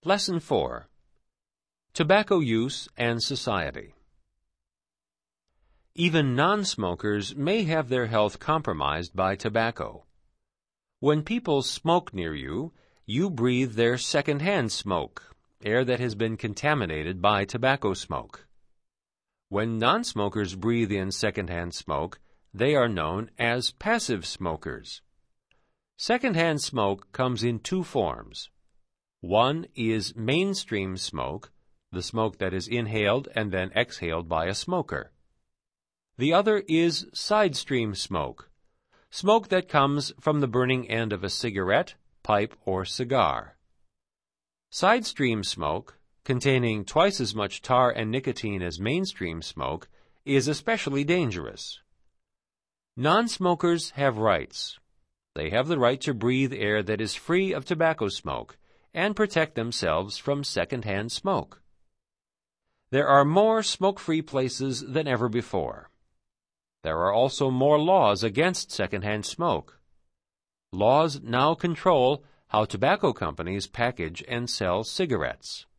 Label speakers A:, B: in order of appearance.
A: Lesson 4. Tobacco Use and Society. Even non-smokers may have their health compromised by tobacco. When people smoke near you, you breathe their second-hand smoke, air that has been contaminated by tobacco smoke. When non-smokers breathe in second-hand smoke, they are known as passive smokers. Second-hand smoke comes in two forms. One is mainstream smoke, the smoke that is inhaled and then exhaled by a smoker. The other is side stream smoke, smoke that comes from the burning end of a cigarette, pipe, or cigar. Side stream smoke, containing twice as much tar and nicotine as mainstream smoke, is especially dangerous. Non-smokers have rights. They have the right to breathe air that is free of tobacco smoke and protect themselves from second-hand smoke. There are more smoke-free places than ever before. There are also more laws against second-hand smoke. Laws now control how tobacco companies package and sell cigarettes.